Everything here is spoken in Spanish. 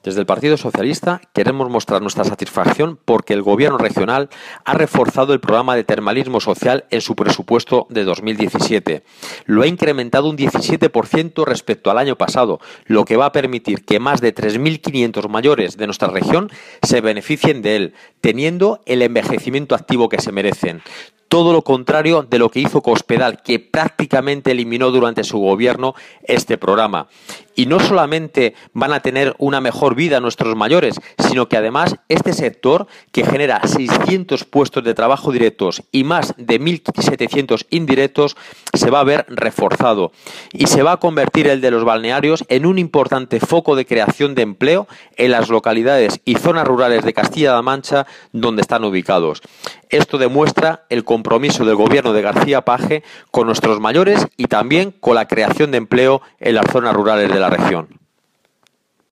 Desde el Partido Socialista queremos mostrar nuestra satisfacción porque el Gobierno regional ha reforzado el programa de termalismo social en su presupuesto de 2017. Lo ha incrementado un 17% respecto al año pasado, lo que va a permitir que más de 3.500 mayores de nuestra región se beneficien de él, teniendo el envejecimiento activo que se merecen. Todo lo contrario de lo que hizo Cospedal, que prácticamente eliminó durante su gobierno este programa. Y no solamente van a tener una mejor vida nuestros mayores, sino que además este sector, que genera 600 puestos de trabajo directos y más de 1.700 indirectos, se va a ver reforzado. Y se va a convertir el de los balnearios en un importante foco de creación de empleo en las localidades y zonas rurales de Castilla-La Mancha donde están ubicados. Esto demuestra el compromiso del gobierno de García Page con nuestros mayores y también con la creación de empleo en las zonas rurales de la región.